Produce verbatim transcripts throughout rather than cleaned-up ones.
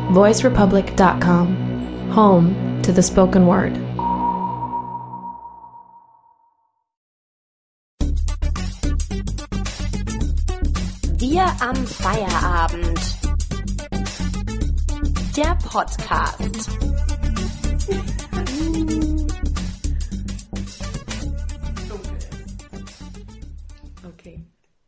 voice republic dot com, home to the spoken word. Wir am Feierabend. Der Podcast. Okay.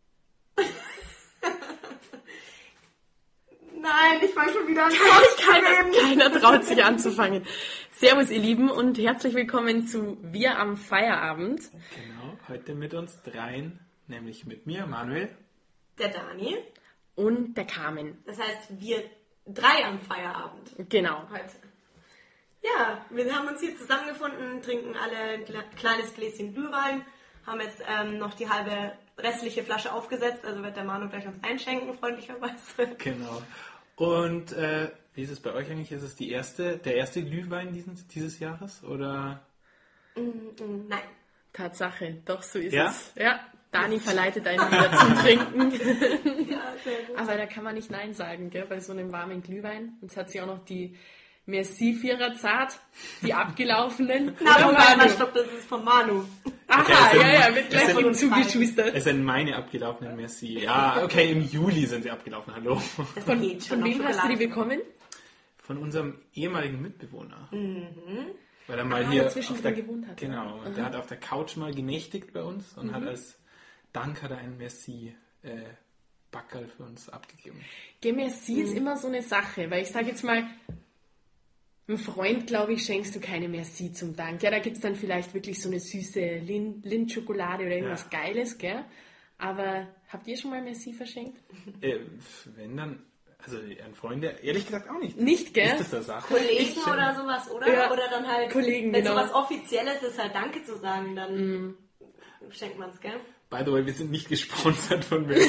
Nein, ich fange schon wieder an. Keiner, keiner traut sich anzufangen. Servus ihr Lieben und herzlich willkommen zu Wir am Feierabend. Genau, heute mit uns dreien, nämlich mit mir, Manuel. Der Dani. Und der Carmen. Das heißt, wir drei am Feierabend. Genau. Heute. Ja, wir haben uns hier zusammengefunden, trinken alle ein kleines Gläschen Glühwein, haben jetzt ähm, noch die halbe restliche Flasche aufgesetzt, also wird der Manu gleich uns einschenken, freundlicherweise. Genau. Und äh, wie ist es bei euch eigentlich? Ist es die erste, der erste Glühwein dieses, dieses Jahres? Oder? Mm, mm, nein. Tatsache, doch so ist Ja? es. Ja, Dani verleitet einen wieder zum Trinken. Ja, sehr gut. Aber da kann man nicht Nein sagen, gell, bei so einem warmen Glühwein. Jetzt hat sie auch noch die Merci Vierer Zart, die abgelaufenen. Na, Oder, Moment, Manu? stopp, das ist von Manu. Aha, Okay, es sind- ja, ja, wird es gleich sind- von uns zugeschustert. Es sind meine abgelaufenen Merci. Ja, okay, im Juli sind sie abgelaufen, hallo. Das Von, geht schon von wem noch hast du die Schokolade. bekommen? Von unserem ehemaligen Mitbewohner. Mhm. Weil er mal Ah, hier der auf zwischendrin der, gewohnt hat, Genau, ja. und der hat auf der Couch mal genächtigt bei uns und hat als Dank hat er einen Merci äh, Backerl für uns abgegeben. Gell, Merci ist immer so eine Sache, weil ich sage jetzt mal, einem Freund, glaube ich, schenkst du keine Merci zum Dank. Ja, da gibt es dann vielleicht wirklich so eine süße Lin- Lindschokolade oder irgendwas Ja. Geiles, gell? Aber habt ihr schon mal Merci verschenkt? Äh, wenn dann, also an Freunde, ehrlich gesagt auch nicht. Nicht, gell? Ist das der Sache? Kollegen oder sowas, oder? Ja. Oder dann halt, Kollegen, wenn genau. sowas Offizielles ist, halt Danke zu sagen, dann schenkt man es, gell? By the way, wir sind nicht gesponsert von Merci.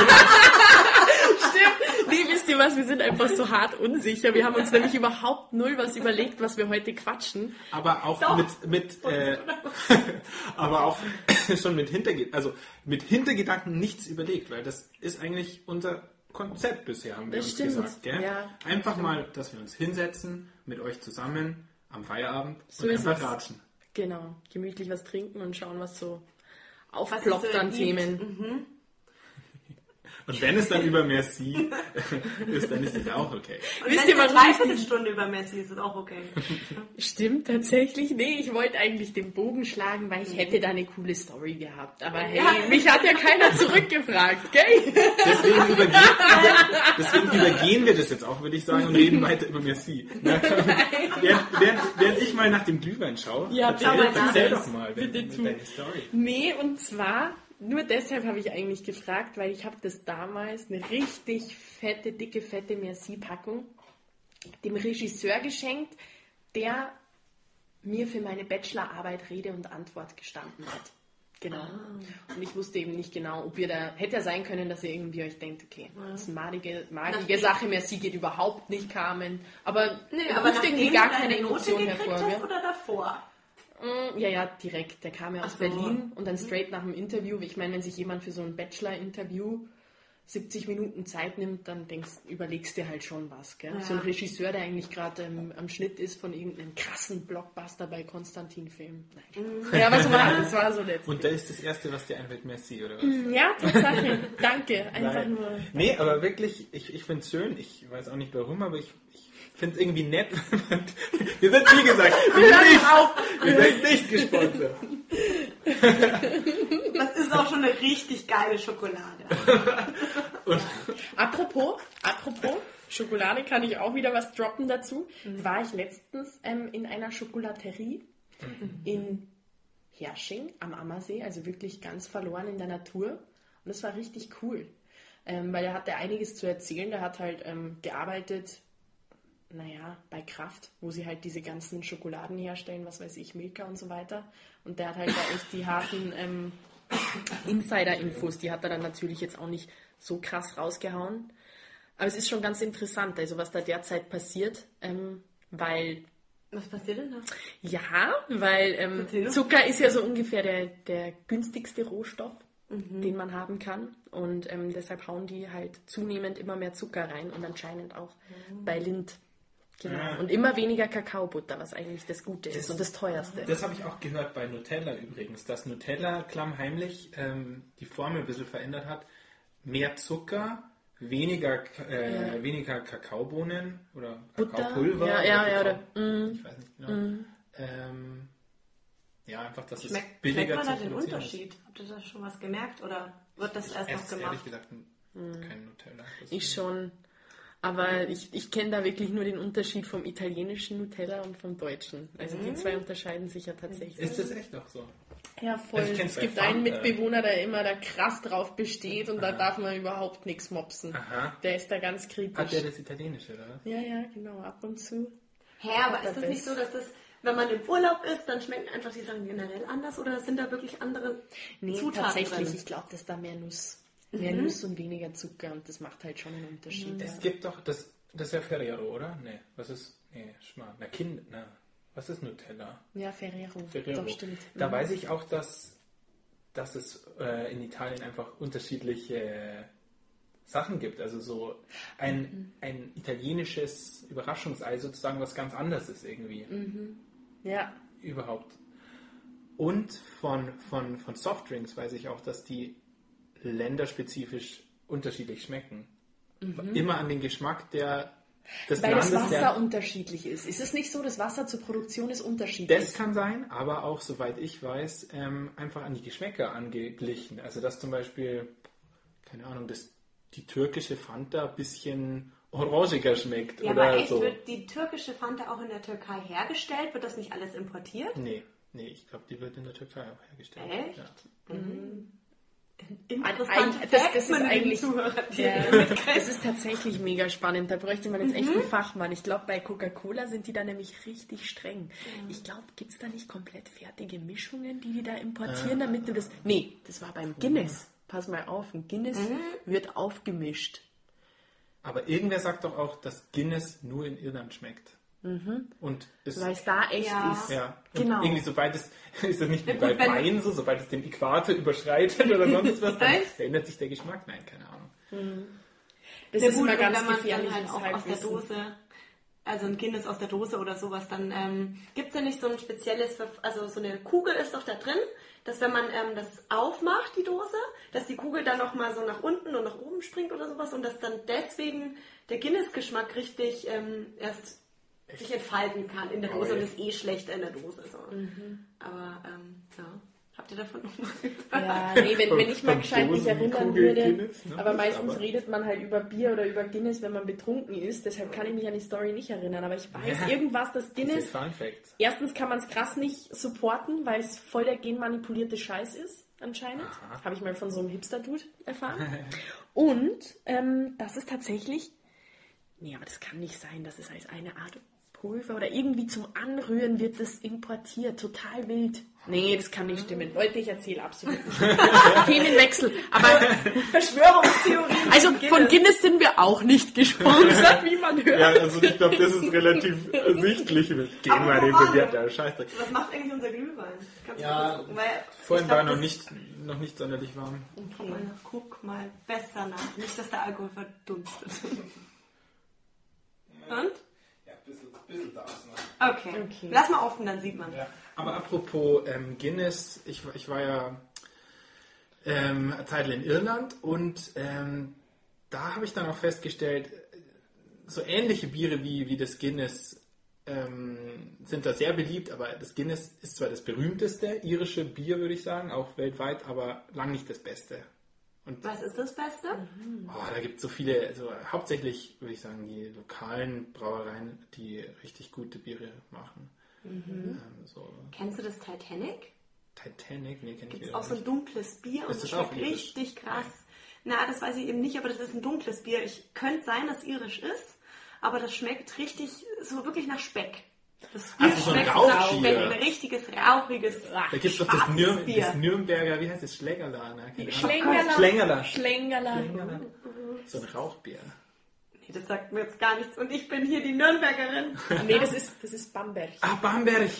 Stimmt. Nee, wisst ihr was? Wir sind einfach so hart unsicher. Wir haben uns nämlich überhaupt null was überlegt, was wir heute quatschen. aber auch Doch. mit, mit äh, aber auch schon mit Hintergedanken, also mit Hintergedanken nichts überlegt, weil das ist eigentlich unser Konzept bisher, haben wir Das uns stimmt. gesagt. Gell? Ja, einfach mal, dass wir uns hinsetzen, mit euch zusammen am Feierabend So und ist einfach es. ratschen. Genau. Gemütlich was trinken und schauen, was so Was aufploppt es so an gibt. Themen. Und wenn es dann über Merci ist, dann ist es auch okay. Und Wisst wenn ihr, es eine warum ich Dreiviertelstunde über Messi ist, ist auch okay. Stimmt, tatsächlich. Nee, ich wollte eigentlich den Bogen schlagen, weil ich hätte da eine coole Story gehabt. Aber hey, Ja. mich hat ja keiner zurückgefragt, gell? Deswegen, übergehen, über, deswegen übergehen wir das jetzt auch, würde ich sagen, und reden weiter über Merci. Na, während, während, während ich mal nach dem Glühwein schaue, Ja, erzähl, bitte, erzähl bitte. doch mal Bitte deine, tu. deine Story. Nee, und zwar, nur deshalb habe ich eigentlich gefragt, weil ich habe das damals, eine richtig fette, dicke, fette Merci-Packung, dem Regisseur geschenkt, der mir für meine Bachelorarbeit Rede und Antwort gestanden hat. Genau. Und ich wusste eben nicht genau, ob ihr da, hätte ja sein können, dass ihr irgendwie euch denkt, okay, das ist eine madige, madige Sache, Merci geht überhaupt nicht, Carmen. Aber Nee, er aber ruft nachdem irgendwie gar du deine keine Note Emotion gekriegt hervor. hast Gell? oder davor? Mm, Ja, ja, direkt. Der kam ja aus Ach so. Berlin und dann straight nach dem Interview. Ich meine, wenn sich jemand für so ein Bachelor-Interview siebzig Minuten Zeit nimmt, dann denkst, überlegst dir halt schon was. Gell? Ja. So ein Regisseur, der eigentlich gerade ähm, am Schnitt ist von irgendeinem krassen Blockbuster bei Konstantin-Film. Nein. Ja, aber so war das war so letztlich. Und da ist das Erste, was dir einfällt, Merci, oder was? Ja, Tatsache. Danke. Einfach Nein. nur. Nee, aber wirklich, ich, ich finde es schön. Ich weiß auch nicht warum, aber ich, ich finde es irgendwie nett. Wir sind, wie gesagt, wir sind nicht, wir sind nicht gesponsert. Das ist auch schon eine richtig geile Schokolade. Apropos, apropos, Schokolade kann ich auch wieder was droppen dazu. War ich letztens ähm, in einer Schokolaterie in Hersching am Ammersee, also wirklich ganz verloren in der Natur. Und das war richtig cool, ähm, weil er hatte einiges zu erzählen. Der hat halt ähm, gearbeitet, naja, bei Kraft, wo sie halt diese ganzen Schokoladen herstellen, was weiß ich, Milka und so weiter. Und der hat halt da echt die harten ähm, Insider-Infos, die hat er dann natürlich jetzt auch nicht so krass rausgehauen. Aber es ist schon ganz interessant, also was da derzeit passiert, ähm, weil Was passiert denn da? Ja, weil ähm, Erzähl doch. Zucker ist ja so ungefähr der, der günstigste Rohstoff mhm. den man haben kann. Und ähm, deshalb hauen die halt zunehmend immer mehr Zucker rein und anscheinend auch mhm. bei Lind. Genau. Ja. Und immer weniger Kakaobutter, was eigentlich das Gute das, ist und das Teuerste. Das habe ich auch gehört bei Nutella übrigens, dass Nutella klammheimlich ähm, die Formel ein bisschen verändert hat. Mehr Zucker, weniger, äh, ja. weniger Kakaobohnen oder Kakaopulver. Ja, oder ja, Kakao, ja. Oder, mm, ich weiß nicht genau. Mm. Ähm, ja, einfach, dass Schmeck, es billiger zu produzieren. Schmeckt man da den Unterschied? Habt ihr da schon was gemerkt oder wird das ich erst noch esse, gemacht? Ehrlich gesagt, kein Nutella. Ich schon. Aber ich, ich kenne da wirklich nur den Unterschied vom italienischen Nutella und vom deutschen. Also mhm. die zwei unterscheiden sich ja tatsächlich. Ist das echt auch so? Ja, voll. Also es gibt Fanta. einen Mitbewohner, der immer da krass drauf besteht und Aha. da darf man überhaupt nichts mopsen. Aha. Der ist da ganz kritisch. Hat der das italienische, oder? Ja, ja, genau, ab und zu. Hä, aber ist das best. nicht so, dass das, wenn man im Urlaub ist, dann schmecken einfach die Sachen generell anders oder sind da wirklich andere nee, Zutaten tatsächlich, drin? Ich glaube, dass da mehr Nuss. Mehr mhm. Nuss und weniger Zucker und das macht halt schon einen Unterschied. Es gibt doch, das, das ist ja Ferrero, oder? Nee, was ist, nee, Schmarrn, na Kind, na, was ist Nutella? Ja, Ferrero, Ferrero. Doch, stimmt. Da mhm. weiß ich auch, dass, dass es äh, in Italien einfach unterschiedliche Sachen gibt. Also so ein, mhm. ein italienisches Überraschungsei sozusagen, was ganz anders ist irgendwie. Mhm. Ja. Überhaupt. Und von, von, von Softdrinks weiß ich auch, dass die länderspezifisch unterschiedlich schmecken. Mhm. Immer an den Geschmack der, des Weil Landes. Weil das Wasser der, unterschiedlich ist. Ist es nicht so, das Wasser zur Produktion ist unterschiedlich? Das kann sein, aber auch, soweit ich weiß, ähm, einfach an die Geschmäcker angeglichen. Also dass zum Beispiel, keine Ahnung, das, die türkische Fanta ein bisschen orangiger schmeckt. Ja, oder aber echt, so. Wird die türkische Fanta auch in der Türkei hergestellt? Wird das nicht alles importiert? Nee, nee, ich glaube, die wird in der Türkei auch hergestellt. Echt? Ja. Mhm. Interessant, das, das ist eigentlich ja, das ist tatsächlich mega spannend. Da bräuchte man jetzt echt mhm. einen Fachmann. Ich glaube, bei Coca-Cola sind die da nämlich richtig streng. Ja. Ich glaube, gibt es da nicht komplett fertige Mischungen, die die da importieren, äh. damit du das... Nee, das war beim Guinness. Pass mal auf, ein Guinness mhm. wird aufgemischt. Aber irgendwer sagt doch auch, dass Guinness nur in Irland schmeckt. Mhm. Und weil es da echt ja. ist. Ja. Genau. Irgendwie sobald es, ist das nicht wie bei Wein so, sobald es den Äquator überschreitet oder sonst was, dann verändert sich der Geschmack. Nein, keine Ahnung. Mhm. Das ja, ist gut, immer ganz wenn man gefährlich. dann halt auch aus der Dose, also ein Guinness aus der Dose oder sowas, dann ähm, gibt es ja nicht so ein spezielles, also so eine Kugel ist doch da drin, dass wenn man ähm, das aufmacht, die Dose, dass die Kugel dann nochmal so nach unten und nach oben springt oder sowas und dass dann deswegen der Guinness-Geschmack richtig ähm, erst sich entfalten kann in der Dose oh, und ist eh schlechter in der Dose. So. Mhm. Aber ähm, ja, habt ihr davon noch mal gehört? Ja, nee, wenn, wenn ich mal gescheit mich erinnern würde, Guinness, ne? aber meistens aber. redet man halt über Bier oder über Guinness, wenn man betrunken ist, deshalb kann ich mich an die Story nicht erinnern, aber ich weiß ja. irgendwas, dass Guinness, das ist erstens kann man es krass nicht supporten, weil es voll der genmanipulierte Scheiß ist, anscheinend. Habe ich mal von so einem Hipster-Dude erfahren. Und ähm, das ist tatsächlich, nee, aber das kann nicht sein, dass es als eine Art Pulver oder irgendwie zum Anrühren wird das importiert. Total wild. Nee, das kann nicht stimmen. Leute, ich erzähle absolut nicht. Themenwechsel. Aber Verschwörungstheorien. Also von Guinness sind wir auch nicht gesponsert, wie man hört. Ja, also ich glaube, das ist relativ ersichtlich. Gehen wir den Bewerter. Scheiße. Was macht eigentlich unser Glühwein? Kannst ja, du gucken, weil vorhin glaub, war noch nicht, noch nicht sonderlich warm. Okay. Mal, guck mal besser nach. Nicht, dass der Alkohol verdunstet. Und? Ein bisschen da ist noch. Okay. okay. Lass mal offen, dann sieht man es. Ja. Aber apropos ähm, Guinness, ich, ich war ja ähm, eine Zeit in Irland und ähm, da habe ich dann auch festgestellt, so ähnliche Biere wie, wie das Guinness ähm, sind da sehr beliebt, aber das Guinness ist zwar das berühmteste irische Bier, würde ich sagen, auch weltweit, aber lang nicht das Beste. Und was ist das Beste? Oh, da gibt es so viele, also hauptsächlich würde ich sagen, die lokalen Brauereien, die richtig gute Biere machen. Mhm. Ähm, so. Kennst du das Titanic? Titanic? Nee, kenn ich Gibt es auch so ein dunkles Bier und das schmeckt richtig krass. Nein. Na, das weiß ich eben nicht, aber das ist ein dunkles Bier. Ich könnte sein, dass es irisch ist, aber das schmeckt richtig, so wirklich nach Speck. Das Bier also schmeckt so ein nach Speck, ein richtiges, rauchiges, da gibt es doch das, Nür das Nürnberger, wie heißt das, Schlägerler? Ne? Schlänglerla. Schlänglerla. Schlänglerla. So ein Rauchbier. Nee, das sagt mir jetzt gar nichts. Und ich bin hier die Nürnbergerin. Nee, das ist, das ist Bamberg. Ah, Bamberg.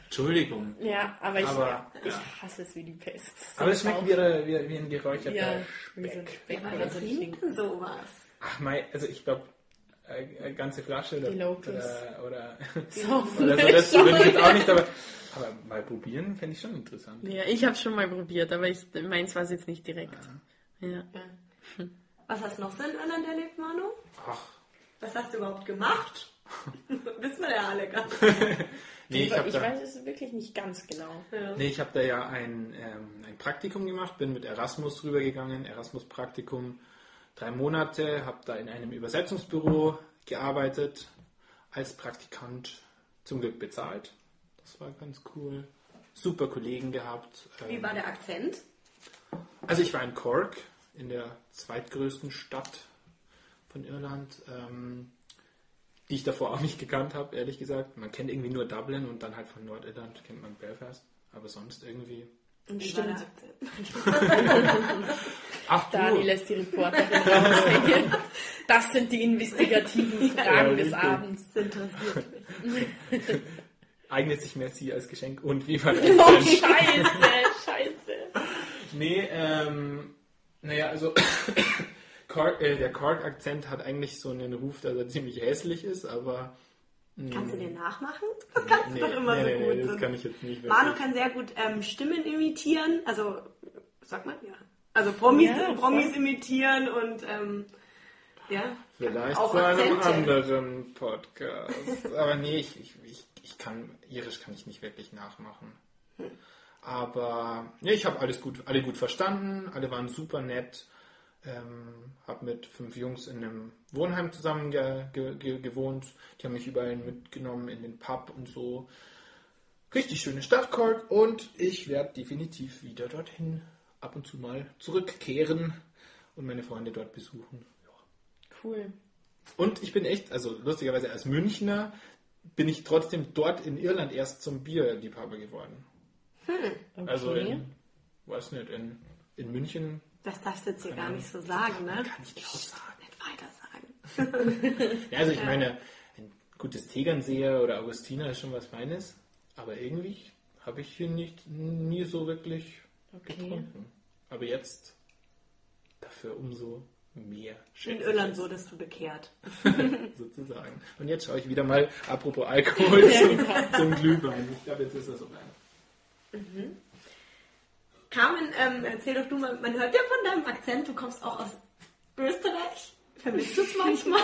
Entschuldigung. Ja, aber ich, Aber, ich ja. hasse es wie die Pest. Aber es schmeckt wie, eine- wie, wie ein geräucherter Ja, wie so ein Speck. Speck Aber oder wer so ein trinkt Schinken. denn sowas? Ach mein, also ich glaube, eine ganze Flasche oder, Die Locals. oder, oder, So, oder so, das würde ich jetzt auch nicht, aber, aber mal probieren fände ich schon interessant. ja, ich habe schon mal probiert, aber ich, meins war es jetzt nicht direkt. Ja. Was hast du noch so in Irland erlebt, Manu? Ach, Was hast du überhaupt gemacht? Wissen wir ja alle gar nicht. nee, ich habe ich da, weiß es wirklich nicht ganz genau. Ja. nee, ich hab da ja ein, ähm, ein Praktikum gemacht, bin mit Erasmus rübergegangen, Erasmus-Praktikum, drei Monate, habe da in einem Übersetzungsbüro gearbeitet, als Praktikant, zum Glück bezahlt. Das war ganz cool. Super Kollegen gehabt. Wie ähm, war der Akzent? Also ich war in Cork, in der zweitgrößten Stadt von Irland, ähm, die ich davor auch nicht gekannt habe, ehrlich gesagt. Man kennt irgendwie nur Dublin und dann halt von Nordirland kennt man Belfast, aber sonst irgendwie... Und wie Stimmt. war der Akzent? Ach Dani du, lässt die Reporterin raushängen. Das sind die investigativen Fragen Ja, des richtig. Abends. Das interessiert mich. eignet sich Messi als Geschenk und wie war der Oh, Akzent? scheiße, scheiße. Nee, ähm, naja, also Cork, äh, der Cork-Akzent hat eigentlich so einen Ruf, dass er ziemlich hässlich ist, aber... mh, Kannst du den nachmachen? Das kannst du doch immer so gut. das So. kann ich jetzt nicht Manu wirklich. kann sehr gut ähm, Stimmen imitieren, also, sagt man? Ja. Also Promis, Ja, Promis voll. imitieren und, ähm, ja. Vielleicht auch zu einem Akzente. anderen Podcast. Aber nee, ich, ich, ich, ich kann, Irisch kann ich nicht wirklich nachmachen. Aber nee, ich habe alles gut, alle gut verstanden, alle waren super nett. Ähm, habe mit fünf Jungs in einem Wohnheim zusammen ge, ge, ge, gewohnt. Die haben mich überall mitgenommen in den Pub und so. Richtig schöne Stadt Cork und ich werde definitiv wieder dorthin ab und zu mal zurückkehren und meine Freunde dort besuchen. Cool. Und ich bin echt, also lustigerweise als Münchner, bin ich trotzdem dort in Irland erst zum Bierliebhaber geworden. Okay. Also in, weiß nicht, in, in München Das darfst du jetzt hier gar nicht so sagen, ne? kann ich nicht sagen. Nicht weiter sagen. Ja, also ich meine, ein gutes Tegernseer oder Augustiner ist schon was Feines, aber irgendwie habe ich hier nicht nie so wirklich Okay. getrunken. Aber jetzt dafür umso mehr. In schätze ich Irland es, wurdest du bekehrt. sozusagen. Und jetzt schaue ich wieder mal, apropos Alkohol, zum, zum Glühwein. Ich glaube, jetzt ist das so rein. Carmen, ähm, erzähl doch du mal, man hört ja von deinem Akzent, du kommst auch aus Österreich. Vermisst du es manchmal?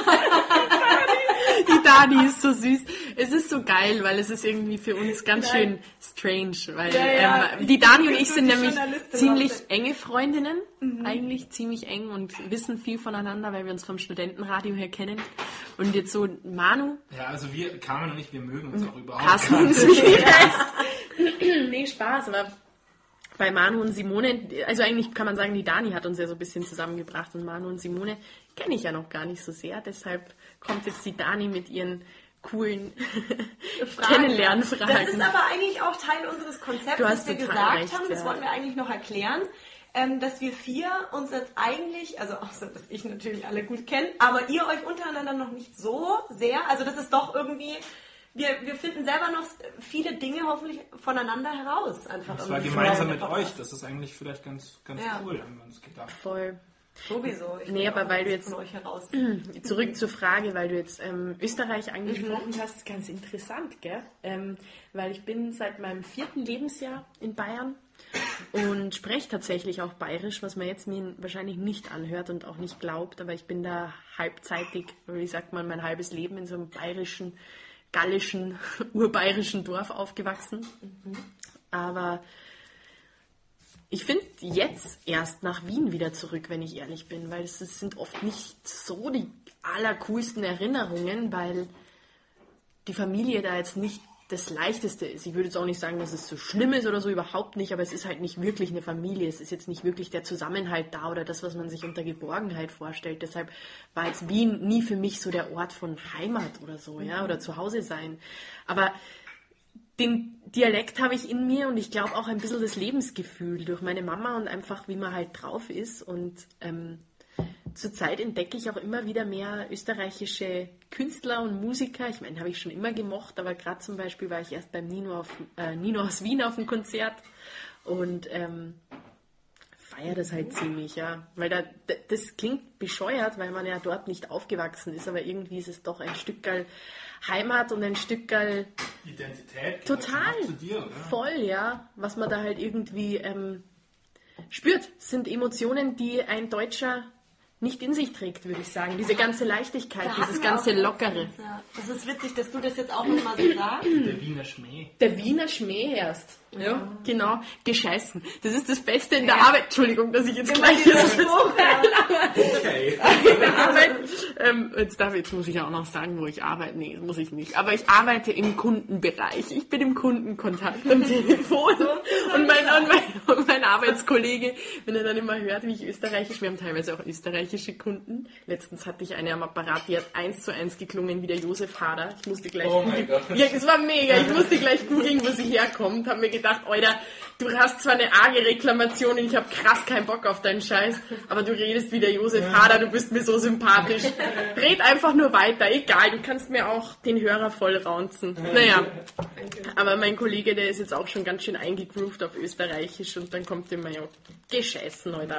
Die Dani ist so süß. Es ist so geil, weil es ist irgendwie für uns ganz schön strange, weil Ja, ja. ähm, die Dani und Ich ich bin sind die nämlich Journalistin ziemlich aus enge Freundinnen, eigentlich ziemlich eng und wissen viel voneinander, weil wir uns vom Studentenradio her kennen. Und jetzt so Manu Ja, also wir, Carmen und ich, wir mögen uns auch überhaupt hassen uns wie die Pest. Nee, Spaß, aber bei Manu und Simone, also eigentlich kann man sagen, die Dani hat uns ja so ein bisschen zusammengebracht und Manu und Simone kenne ich ja noch gar nicht so sehr, deshalb kommt jetzt die Dani mit ihren coolen Kennenlernfragen. Das ist aber eigentlich auch Teil unseres Konzepts, Du hast das wir total gesagt recht, haben, das ja. wollten wir eigentlich noch erklären, ähm, dass wir vier uns jetzt eigentlich, also außer dass ich natürlich alle gut kenne, aber ihr euch untereinander noch nicht so sehr, also das ist doch irgendwie... Wir, wir finden selber noch viele Dinge hoffentlich voneinander heraus. Einfach Das war irgendwie. gemeinsam mit Ja, euch. Das ist eigentlich vielleicht ganz, ganz Ja. cool, haben wir uns gedacht. Voll. Sowieso. Ich Nee, will aber auch weil du was jetzt- von euch heraus. Zurück zur Frage, weil du jetzt ähm, Österreich angesprochen hast, ganz interessant, gell? Ähm, weil ich bin seit meinem vierten Lebensjahr in Bayern und spreche tatsächlich auch Bayerisch, was man jetzt mir wahrscheinlich nicht anhört und auch nicht glaubt, aber ich bin da halbzeitig, wie sagt man, mein halbes Leben in so einem bayerischen, gallischen, urbayerischen Dorf aufgewachsen. Aber ich finde jetzt erst nach Wien wieder zurück, wenn ich ehrlich bin, weil es, es sind oft nicht so die allercoolsten Erinnerungen, weil die Familie da jetzt nicht das Leichteste ist. Ich würde jetzt auch nicht sagen, dass es so schlimm ist oder so, überhaupt nicht, aber es ist halt nicht wirklich eine Familie. Es ist jetzt nicht wirklich der Zusammenhalt da oder das, was man sich unter Geborgenheit vorstellt. Deshalb war jetzt Wien nie für mich so der Ort von Heimat oder so, ja, oder zu Hause sein. Aber den Dialekt habe ich in mir und ich glaube auch ein bisschen das Lebensgefühl durch meine Mama und einfach, wie man halt drauf ist. Und ähm, zurzeit entdecke ich auch immer wieder mehr österreichische Künstler und Musiker. Ich meine, habe ich schon immer gemocht, aber gerade zum Beispiel war ich erst beim Nino, auf, äh, Nino aus Wien auf dem Konzert und ähm, feiere das halt ziemlich, ja. Weil da, das klingt bescheuert, weil man ja dort nicht aufgewachsen ist, aber irgendwie ist es doch ein Stückerl Heimat und ein Stückerl Identität. Total, zu dir, oder? voll, ja. Was man da halt irgendwie ähm, spürt, sind Emotionen, die ein Deutscher nicht in sich trägt, würde ich sagen. Diese ganze Leichtigkeit, Da dieses hatten wir ganze auch Lockere. letztens, ja. Das ist witzig, dass du das jetzt auch nochmal so sagst. Der Wiener Schmäh. Der Wiener Schmäh erst. Ja, genau. Gescheißen. Das ist das Beste in der Arbeit. Entschuldigung, dass ich jetzt gleich hier so Okay. in der Arbeit. Ähm, jetzt, darf, jetzt muss ich ja auch noch sagen, wo ich arbeite. Nee, das muss ich nicht. Aber ich arbeite im Kundenbereich. Ich bin im Kundenkontakt am Telefon. Und mein, und, mein, und mein Arbeitskollege, wenn er dann immer hört, wie ich österreichisch, wir haben teilweise auch österreichische Kunden. Letztens hatte ich eine am Apparat, die hat eins zu eins geklungen wie der Josef Hader. Ich musste gleich Oh mein Gott. Ja, es war mega. Ich musste gleich googeln, wo sie herkommt. Hab mir gedacht, Alter, du hast zwar eine arge Reklamation und ich habe krass keinen Bock auf deinen Scheiß, aber du redest wie der Josef Hader, du bist mir so sympathisch. Red einfach nur weiter, egal, du kannst mir auch den Hörer voll raunzen. Naja, aber mein Kollege, der ist jetzt auch schon ganz schön eingegroovt auf Österreichisch und dann kommt immer ja, gescheißen, Alter.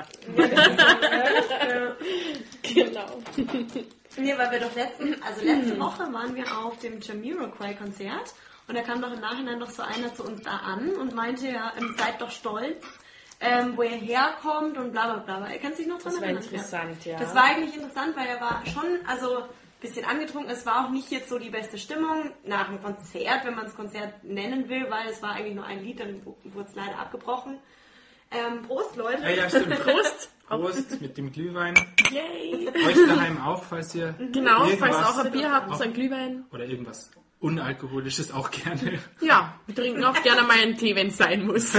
Genau. Nee, weil wir doch letzten, also letzte Woche waren wir auf dem Jamiroquai-Konzert und da kam doch im Nachhinein doch so einer zu uns da an und meinte, ja, ähm, seid doch stolz, ähm, wo er herkommt und bla bla bla. Er kann sich noch dran Das war erinnern. interessant, ja. Das war eigentlich interessant, weil er war schon, also ein bisschen angetrunken. Es war auch nicht jetzt so die beste Stimmung nach dem Konzert, wenn man das Konzert nennen will, weil es war eigentlich nur ein Lied, dann wurde es leider abgebrochen. Ähm, Prost, Leute. Ja, ja, stimmt. Prost. Prost mit dem Glühwein. Yay. Euch daheim auch, falls ihr Genau, falls ihr irgendwas- auch ein Bier habt, auch- so ein Glühwein. oder irgendwas Unalkoholisches auch gerne. Ja, wir trinken auch gerne mal einen Tee, wenn es sein muss.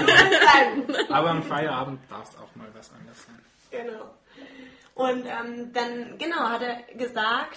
Aber am Feierabend darf es auch mal was anderes sein. Genau. Und ähm, dann, genau, hat er gesagt,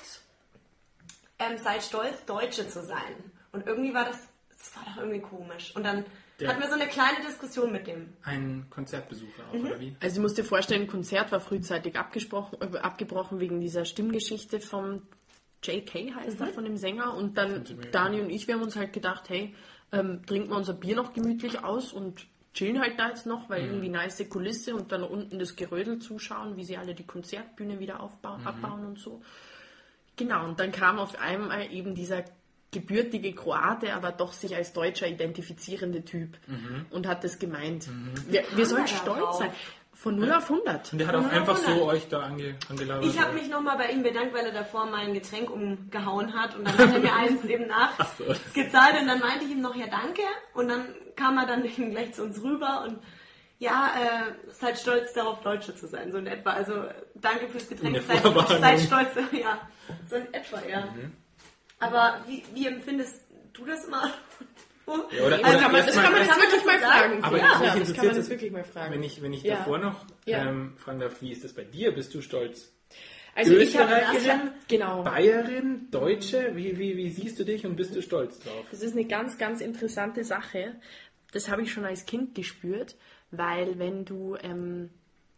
ähm, seid stolz, Deutsche zu sein. Und irgendwie war das, das war doch irgendwie komisch. Und dann Der- hatten wir so eine kleine Diskussion mit dem. Ein Konzertbesucher auch, oder wie? Also du musst dir vorstellen, ein Konzert war frühzeitig abgesprochen, äh, abgebrochen wegen dieser Stimmgeschichte vom J K, heißt er, von dem Sänger. Und dann Dani und ich, wir haben uns halt gedacht, hey, ähm, trinken wir unser Bier noch gemütlich aus und chillen halt da jetzt noch, weil irgendwie nice Kulisse und dann unten das Gerödel zuschauen, wie sie alle die Konzertbühne wieder aufbauen, abbauen und so. Genau, und dann kam auf einmal eben dieser gebürtige Kroate, aber doch sich als Deutscher identifizierende Typ und hat das gemeint. Wir, wir sollen er da stolz drauf? sein. Von null auf hundert. Und der hat auch einfach so euch da ange, angelabert. Ich habe mich nochmal bei ihm bedankt, weil er davor mein Getränk umgehauen hat und dann hat er mir eins eben so. nachgezahlt und dann meinte ich ihm noch, ja danke und dann kam er dann eben gleich zu uns rüber und ja, äh, seid stolz darauf, Deutsche zu sein, so in etwa. Also danke fürs Getränk, Eine seid, Vorwarnung. seid stolz, ja, so in etwa, ja. Aber wie, wie empfindest du das immer? Ja, oder, Also oder kann man, das erst kann man mal- jetzt wirklich mal fragen. Aber ja, mich das kann interessiert man jetzt es, wirklich mal fragen. Wenn ich, wenn ich Ja. davor noch Ja. ähm, fragen darf, wie ist das bei dir? Bist du stolz? Also ich habe Österreicherin, genau. Bayerin, Deutsche? Wie, wie, wie siehst du dich und bist du stolz drauf? Das ist eine ganz, ganz interessante Sache. Das habe ich schon als Kind gespürt, weil wenn du ähm,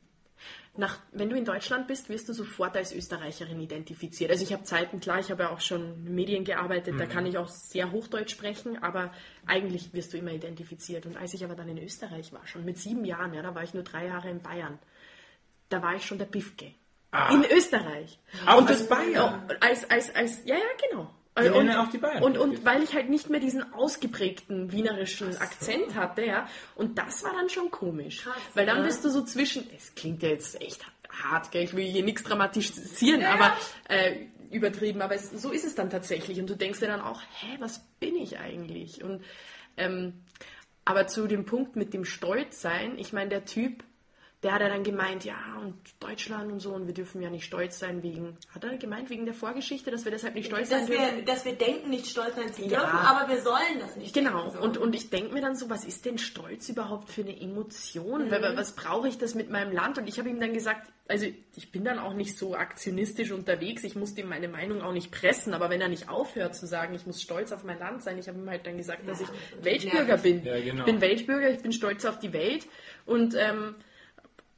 nach, wenn du in Deutschland bist, wirst du sofort als Österreicherin identifiziert. Also ich habe Zeiten, klar, ich habe ja auch schon in Medien gearbeitet, da kann ich auch sehr Hochdeutsch sprechen, aber eigentlich wirst du immer identifiziert. Und als ich aber dann in Österreich war, schon mit sieben Jahren, ja, da war ich nur drei Jahre in Bayern, da war ich schon der Bifke. Ah. In Österreich. Auch Und als das- Bayer? Als, als, als, ja, ja, genau. Wir und, nennen auch die Bayern und, und Bifkes. weil ich halt nicht mehr diesen ausgeprägten wienerischen Akzent hatte, ja, und das war dann schon komisch. Krass, weil dann ja. bist du so zwischen, es klingt ja jetzt echt hart, gell? Ich will hier nichts dramatisieren, aber äh, übertrieben, aber es, so ist es dann tatsächlich. Und du denkst dir dann auch, hä, was bin ich eigentlich? Und ähm, aber zu dem Punkt mit dem Stolzsein, ich meine, der Typ, der hat ja dann gemeint, ja, und Deutschland und so, und wir dürfen ja nicht stolz sein wegen, hat er gemeint, wegen der Vorgeschichte, dass wir deshalb nicht stolz sein Dass dürfen? wir, dass wir denken, nicht stolz sein zu Ja. dürfen, aber wir sollen das nicht. Genau, denken, so. und, und ich denke mir dann so, was ist denn Stolz überhaupt für eine Emotion? Weil, was brauche ich das mit meinem Land? Und ich habe ihm dann gesagt, also ich bin dann auch nicht so aktionistisch unterwegs, ich muss ihm meine Meinung auch nicht pressen, aber wenn er nicht aufhört zu sagen, ich muss stolz auf mein Land sein, ich habe ihm halt dann gesagt, dass ich Weltbürger bin. Ja, genau. Ich bin Weltbürger, ich bin stolz auf die Welt und ähm,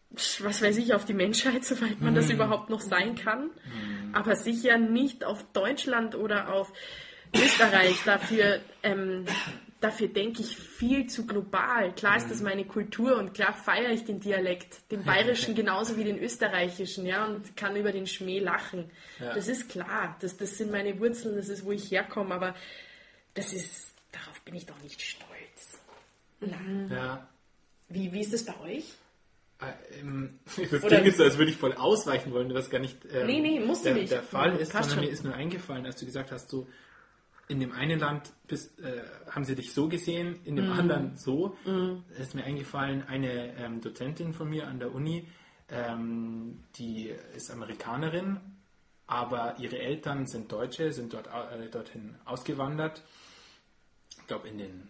was weiß ich, auf die Menschheit, soweit man das Mhm. überhaupt noch sein kann. Aber sicher nicht auf Deutschland oder auf Österreich. Dafür, ähm, dafür denke ich viel zu global. Klar ist das meine Kultur und klar feiere ich den Dialekt, den bayerischen genauso wie den österreichischen, ja, und kann über den Schmäh lachen. Ja. Das ist klar, das, das sind meine Wurzeln, das ist, wo ich herkomme, aber das ist, darauf bin ich doch nicht stolz. Ja. Wie, wie ist das bei euch? Äh, ähm, das Oder- klingt jetzt so, als würde ich voll ausweichen wollen, was gar nicht ähm, Nee, nee, musst du der, nicht. der Fall ist, Passt sondern schon. mir ist nur eingefallen, als du gesagt hast, so in dem einen Land bist, äh, haben sie dich so gesehen, in dem anderen so. Es ist mir eingefallen, eine ähm, Dozentin von mir an der Uni, ähm, die ist Amerikanerin, aber ihre Eltern sind Deutsche, sind dort äh, dorthin ausgewandert. Ich glaube in den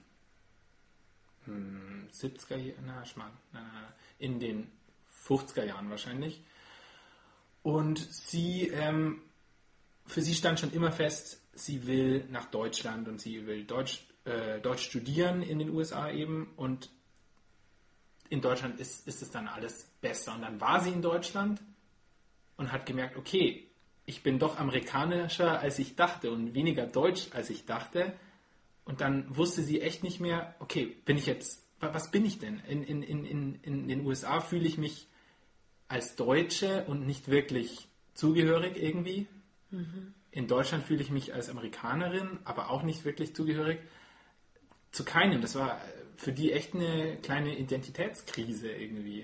hm, siebziger Jahren, na, Schmarrn, na, na, na, in den fünfziger Jahren wahrscheinlich. Und sie, ähm, für sie stand schon immer fest, sie will nach Deutschland und sie will Deutsch, äh, Deutsch studieren in den U S A eben, und in Deutschland ist, ist es dann alles besser. Und dann war sie in Deutschland und hat gemerkt, okay, ich bin doch amerikanischer, als ich dachte und weniger deutsch, als ich dachte. Und dann wusste sie echt nicht mehr, okay, bin ich jetzt, wa- was bin ich denn? In, in, in, in, in den U S A fühle ich mich als Deutsche und nicht wirklich zugehörig irgendwie. In Deutschland fühle ich mich als Amerikanerin, aber auch nicht wirklich zugehörig. Zu keinem. Das war für die echt eine kleine Identitätskrise irgendwie.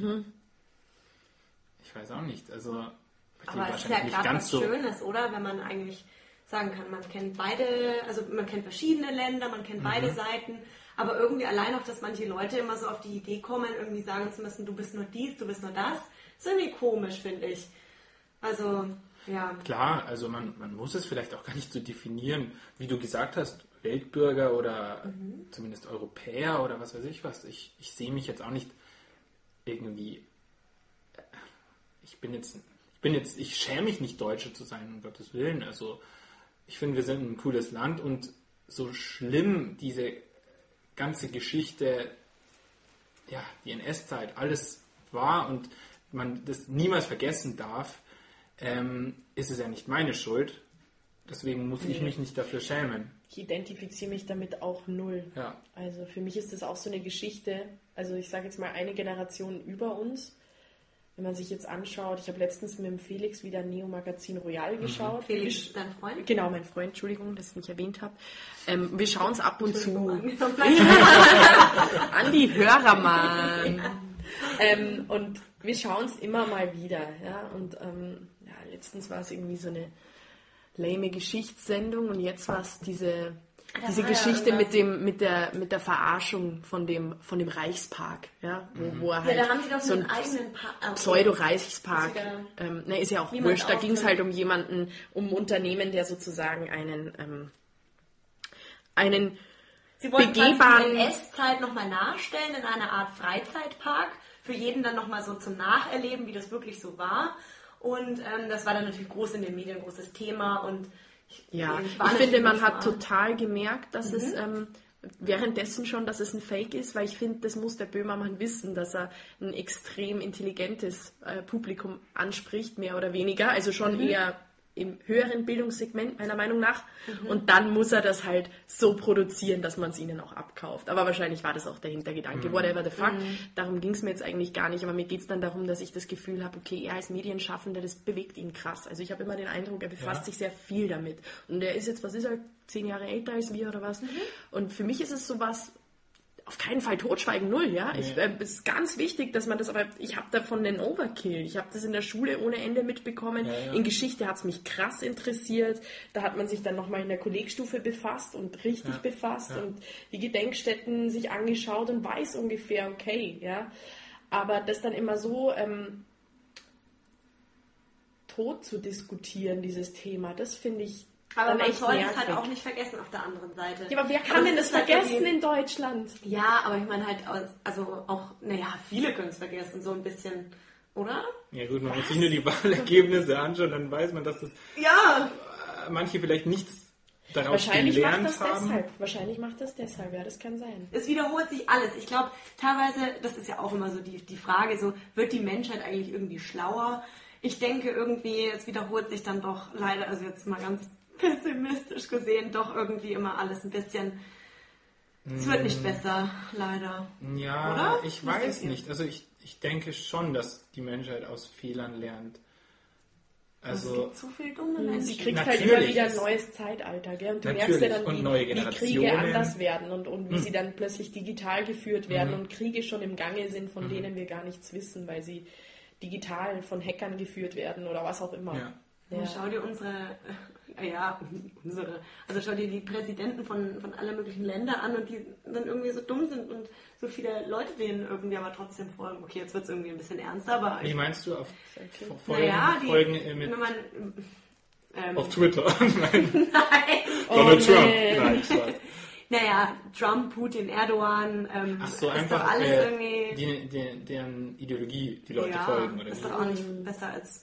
Ich weiß auch nicht. Also bei dir Aber es ist ja wahrscheinlich nicht gerade ganz was so. Schönes, oder? Wenn man eigentlich sagen kann, man kennt beide, also man kennt verschiedene Länder, man kennt beide Seiten, aber irgendwie allein auch, dass manche Leute immer so auf die Idee kommen, irgendwie sagen zu müssen, du bist nur dies, du bist nur das, ist irgendwie komisch, finde ich. Also, ja. Klar, also man, man muss es vielleicht auch gar nicht so definieren, wie du gesagt hast, Weltbürger oder zumindest Europäer oder was weiß ich was. Ich, ich sehe mich jetzt auch nicht irgendwie, äh, ich bin jetzt, ich bin jetzt, ich schäme mich nicht, Deutsche zu sein, um Gottes Willen. Also ich finde, wir sind ein cooles Land, und so schlimm diese ganze Geschichte, ja, die N S-Zeit, alles war und man das niemals vergessen darf, ähm, ist es ja nicht meine Schuld. Deswegen muss ich Nee. mich nicht dafür schämen. Ich identifiziere mich damit auch null. Ja. Also für mich ist das auch so eine Geschichte, also ich sage jetzt mal eine Generation über uns. Wenn man sich jetzt anschaut, ich habe letztens mit dem Felix wieder Neo Magazin Royal geschaut. Felix ist dein Freund? Genau, mein Freund, Entschuldigung, dass ich nicht erwähnt habe. Ähm, wir schauen es ab und zu an die Hörer, Mann. ähm, und wir schauen es immer mal wieder. Ja? Und ähm, ja, letztens war es irgendwie so eine lame Geschichtssendung und jetzt war es diese, diese war ja Geschichte irgendwas. mit dem mit der mit der Verarschung von dem von dem Reichspark, ja, wo, wo er Ja, halt da haben sie doch so so einen ein eigenen pa- Pseudo-Reichspark. Ist ja- Ähm, ne, ist ja auch Wie man wurscht. Da auch ging es so- halt um jemanden, um ein Unternehmen, der sozusagen einen, ähm, einen Sie wollten begehbaren- die N S-Zeit nochmal nachstellen in einer Art Freizeitpark. Für jeden dann nochmal so zum Nacherleben, wie das wirklich so war. Und ähm, das war dann natürlich groß in den Medien, großes Thema. Und ich, Ja, ich ich war finde, natürlich man hat schon- total gemerkt, dass es ähm, währenddessen schon, dass es ein Fake ist, weil ich finde, das muss der Böhmermann wissen, dass er ein extrem intelligentes äh, Publikum anspricht, mehr oder weniger, also schon eher im höheren Bildungssegment, meiner Meinung nach. Und dann muss er das halt so produzieren, dass man es ihnen auch abkauft. Aber wahrscheinlich war das auch der Hintergedanke. Whatever the fuck. Darum ging es mir jetzt eigentlich gar nicht. Aber mir geht es dann darum, dass ich das Gefühl habe, okay, er als Medienschaffender, das bewegt ihn krass. Also ich habe immer den Eindruck, er befasst Ja. sich sehr viel damit. Und er ist jetzt, was ist er, zehn Jahre älter als wir oder was? Und für mich ist es sowas, auf keinen Fall totschweigen, null, ja. Ich, äh, es ist ganz wichtig, dass man das, aber ich habe davon den Overkill. Ich habe das in der Schule ohne Ende mitbekommen. Ja, ja. In Geschichte hat es mich krass interessiert. Da hat man sich dann nochmal in der Kollegstufe befasst und richtig Ja, befasst ja. und die Gedenkstätten sich angeschaut und weiß ungefähr, okay, ja. Aber das dann immer so ähm, tot zu diskutieren, dieses Thema, das finde ich Aber dann man echt soll es nervig. halt auch nicht vergessen auf der anderen Seite. Ja, aber wer kann denn das ist halt so vergessen die- in Deutschland? Ja, aber ich meine halt, aus- also auch, naja, viele können es vergessen, so ein bisschen, oder? Ja gut, man muss sich nur die Wahlergebnisse anschauen, dann weiß man, dass das Ja, äh, manche vielleicht nichts daraus Wahrscheinlich gelernt macht das haben. deshalb. Wahrscheinlich macht das deshalb, ja, das kann sein. Es wiederholt sich alles. Ich glaube, teilweise, das ist ja auch immer so die, die Frage, so wird die Menschheit eigentlich irgendwie schlauer? Ich denke irgendwie, es wiederholt sich dann doch leider, also jetzt mal ganz pessimistisch gesehen, doch irgendwie immer alles ein bisschen. Es wird nicht besser, leider. Ja, oder? ich Was weiß denkt ihr? nicht. Also ich, ich denke schon, dass die Menschheit aus Fehlern lernt. Es Also gibt zu viel dumme Menschen. Sie kriegt Natürlich halt immer wieder ein ist- neues Zeitalter, gell? Und du Natürlich. merkst ja dann, Und wie, neue wie Kriege Generationen. anders werden und, und wie Hm. sie dann plötzlich digital geführt werden Mhm. und Kriege schon im Gange sind, von denen wir gar nichts wissen, weil sie digital von Hackern geführt werden oder was auch immer. ja. Ja. Schau dir unsere, äh, ja, unsere, also schau dir die Präsidenten von, von aller möglichen Länder an und die dann irgendwie so dumm sind und so viele Leute denen irgendwie aber trotzdem folgen. Okay, jetzt wird es irgendwie ein bisschen ernster, aber Wie ich, meinst du auf Okay. Folgen, naja, die, Folgen äh, mit wenn man, ähm, auf Twitter? Nein. nein, Donald Oh, Trump. nee. Nein, Spaß. naja, Trump, Putin, Erdogan, ähm, Ach so, ist einfach doch alles äh, irgendwie, die, die, deren Ideologie die Leute ja, folgen. Oder ist wie? doch auch nicht besser als,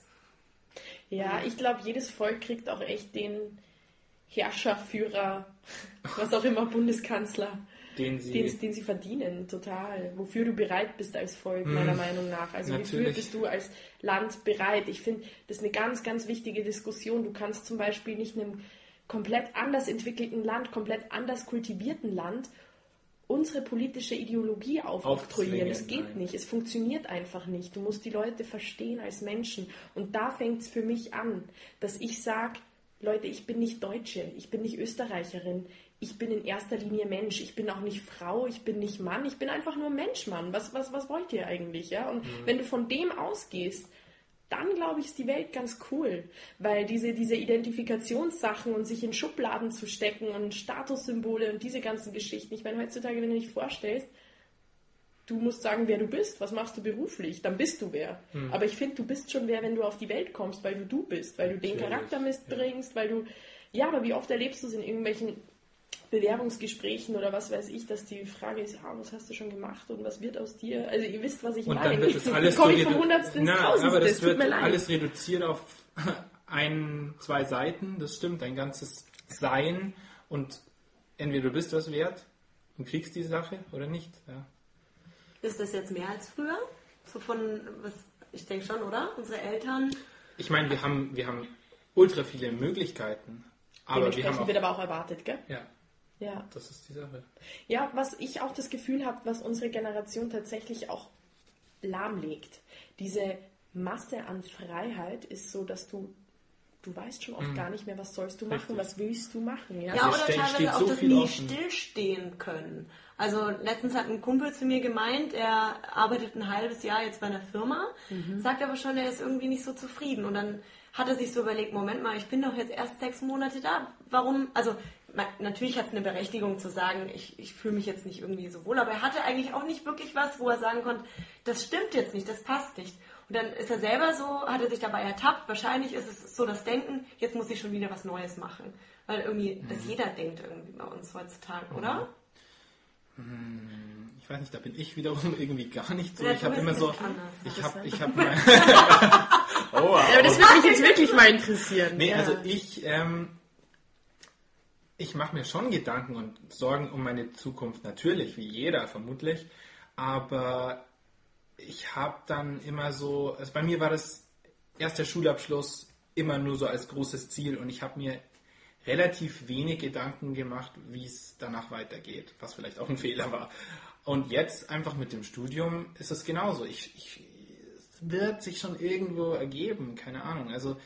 Ja, ich glaube, jedes Volk kriegt auch echt den Herrscher, Führer, was auch immer, Bundeskanzler, Den sie, den, den sie verdienen, total. Wofür du bereit bist als Volk, meiner Meinung nach. Also wofür Natürlich. bist du als Land bereit? Ich finde, das ist eine ganz, ganz wichtige Diskussion. Du kannst zum Beispiel nicht einem komplett anders entwickelten Land, komplett anders kultivierten Land unsere politische Ideologie aufoktroyieren. Das Aufzwingen, geht nein. nicht. Es funktioniert einfach nicht. Du musst die Leute verstehen als Menschen. Und da fängt es für mich an, dass ich sage, Leute, ich bin nicht Deutsche, ich bin nicht Österreicherin, ich bin in erster Linie Mensch, ich bin auch nicht Frau, ich bin nicht Mann, ich bin einfach nur Mensch, Mann. Was, was, was wollt ihr eigentlich? Ja? Und wenn du von dem ausgehst, dann glaube ich, ist die Welt ganz cool, weil diese, diese Identifikationssachen und sich in Schubladen zu stecken und Statussymbole und diese ganzen Geschichten, ich meine, heutzutage, wenn du dich vorstellst, du musst sagen, wer du bist, was machst du beruflich, dann bist du wer. Aber ich finde, du bist schon wer, wenn du auf die Welt kommst, weil du du bist, weil du den Natürlich, Charakter mitbringst, weil du, ja, aber wie oft erlebst du es in irgendwelchen Bewerbungsgesprächen oder was weiß ich, dass die Frage ist, ja, was hast du schon gemacht und was wird aus dir? Also ihr wisst, was ich Und meine. dann wird das alles komme so ich vom redu- Hundertsten ins Na, Tausendste, aber das es tut wird mir leid. alles reduziert auf ein, zwei Seiten, das stimmt, dein ganzes Sein und entweder du bist was wert und kriegst die Sache oder nicht. Ja. ist das jetzt mehr als früher? So von, was, ich denke schon, oder? Unsere Eltern, Ich meine, wir haben, wir haben ultra viele Möglichkeiten, aber wir haben Dementsprechend auch, wird aber auch erwartet, gell? ja, Ja. das ist die Sache. Ja, was ich auch das Gefühl habe, was unsere Generation tatsächlich auch lahmlegt. Diese Masse an Freiheit ist so, dass du, du weißt schon oft gar nicht mehr, was sollst du machen, Richtig. was willst du machen. Ja, ja, Also oder steht- teilweise steht auch so das viel nie offen. stillstehen können. Also letztens hat ein Kumpel zu mir gemeint, er arbeitet ein halbes Jahr jetzt bei einer Firma, sagt aber schon, er ist irgendwie nicht so zufrieden. Und dann hat er sich so überlegt, Moment mal, ich bin doch jetzt erst sechs Monate da. Warum? Also ma- natürlich hat es eine Berechtigung zu sagen, ich, ich fühle mich jetzt nicht irgendwie so wohl, aber er hatte eigentlich auch nicht wirklich was, wo er sagen konnte, das stimmt jetzt nicht, das passt nicht. Und dann ist er selber so, hat er sich dabei ertappt, wahrscheinlich ist es so das Denken, jetzt muss ich schon wieder was Neues machen. Weil irgendwie, das jeder denkt irgendwie bei uns heutzutage, oder? Ich weiß nicht, da bin ich wiederum irgendwie gar nicht so. Ja, ich du habe bist immer so, ganz anders. ich Das habe, ist ich habe mein, oh, aber das würde mich jetzt wirklich mal interessieren. Nee, ja. also ich, ähm, ich mache mir schon Gedanken und Sorgen um meine Zukunft, natürlich, wie jeder vermutlich, aber ich habe dann immer so, also bei mir war das erst der Schulabschluss immer nur so als großes Ziel und ich habe mir relativ wenig Gedanken gemacht, wie es danach weitergeht, was vielleicht auch ein Fehler war. Und jetzt einfach mit dem Studium ist es genauso. Ich, ich, es wird sich schon irgendwo ergeben, keine Ahnung. Also